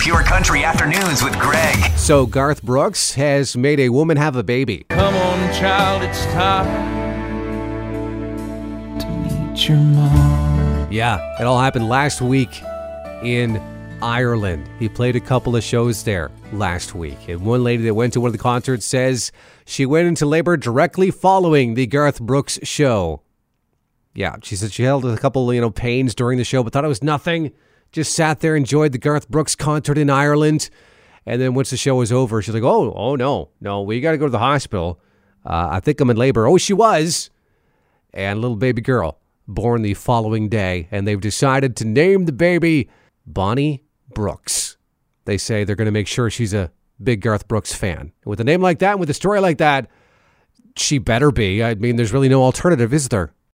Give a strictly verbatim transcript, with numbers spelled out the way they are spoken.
Pure Country Afternoons with Greg. So Garth Brooks has made a woman have a baby. Come on, child, it's time to meet your mom. Yeah, it all happened last week in Ireland. He played a couple of shows there last week. And one lady that went to one of the concerts says she went into labor directly following the Garth Brooks show. Yeah, she said she held a couple, you know, pains during the show, but thought it was nothing. Just sat there, enjoyed the Garth Brooks concert in Ireland. And then once the show was over, she's like, oh, oh no, no, we got to go to the hospital. Uh, I think I'm in labor. Oh, she was. And little baby girl born the following day. And they've decided to name the baby Bonnie Brooks. They say they're going to make sure she's a big Garth Brooks fan. With a name like that, with a story like that, she better be. I mean, there's really no alternative, is there?